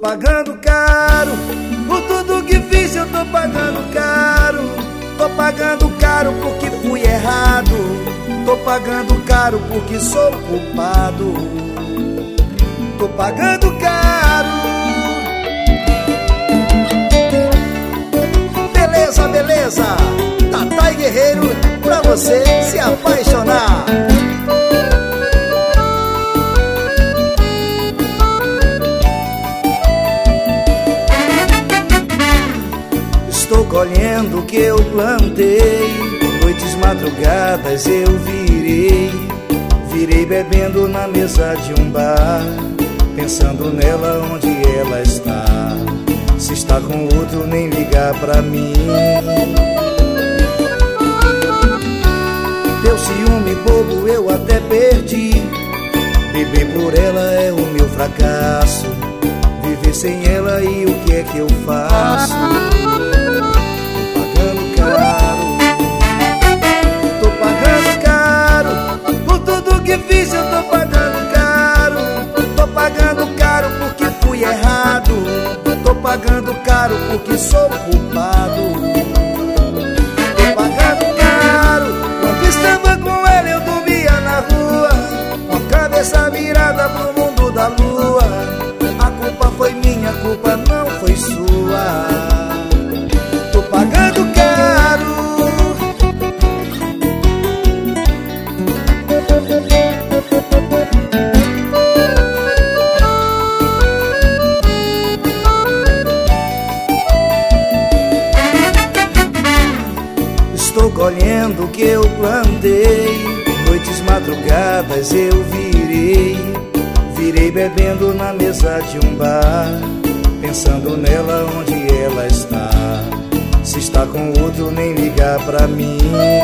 pagando caro por tudo que fiz, eu tô pagando caro. Tô pagando caro porque fui errado. Tô pagando caro porque sou culpado. Tô pagando caro. Beleza, beleza, Tatá Guerreiro, pra você se apaixonar. Estou colhendo o que eu plantei. Noites, madrugadas eu virei bebendo na mesa de um bar, pensando nela onde ela está. Se está com outro nem ligar pra mim. Teu ciúme bobo eu até perdi. Beber por ela é o meu fracasso. Viver sem ela e o que é que eu faço? Tô pagando caro por tudo que fiz, eu tô pagando caro. Tô pagando caro porque fui errado. Tô pagando caro porque sou culpado. Tô pagando caro. Quando estava com ela eu dormia na rua, com a cabeça virada pro mundo da lua. A culpa foi minha, a culpa não foi sua. Tô pagando caro. Estou colhendo o que eu plantei. Noites, madrugadas eu virei bebendo na mesa de um bar, pensando nela onde ela está. Se está com outro nem ligar pra mim.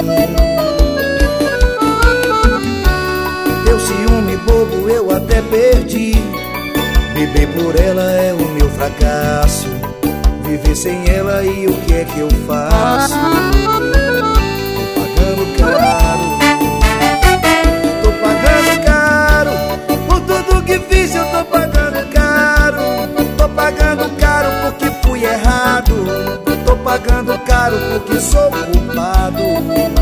Teu ciúme bobo eu até perdi. Beber por ela é o meu fracasso. Viver sem ela e o que é que eu faço? Tô pagando caro. Tô pagando caro por tudo que fiz, eu tô pagando caro. Tô pagando caro porque fui errado. Tô pagando caro porque sou culpado.